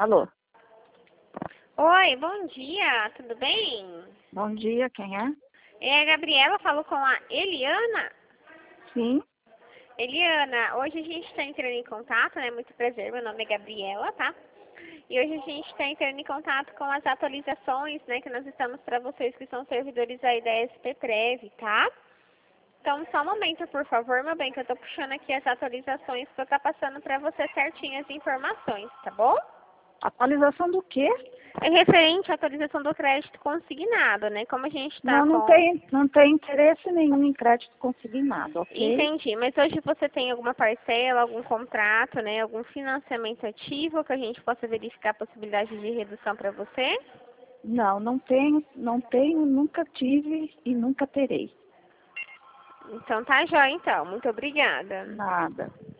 Alô? Oi, bom dia, tudo bem? Bom dia, quem é? É a Gabriela, falo com a Eliana. Sim. Eliana, hoje a gente está entrando em contato, né? Muito prazer, meu nome é Gabriela, tá? E hoje a gente está entrando em contato com as atualizações, né? Que nós estamos para vocês que são servidores aí da SP-Prev, tá? Então, só um momento, por favor, meu bem, que eu estou puxando aqui as atualizações para estar passando para você certinho as informações, tá bom? Atualização do quê? É referente à atualização do crédito consignado, né? Como a gente está Não, com... não tem interesse nenhum em crédito consignado, ok? Entendi, mas hoje você tem alguma parcela, algum contrato, né? Algum financiamento ativo que a gente possa verificar a possibilidade de redução para você? Não, não tenho, nunca tive e nunca terei. Então tá jóia, então. Muito obrigada. Nada.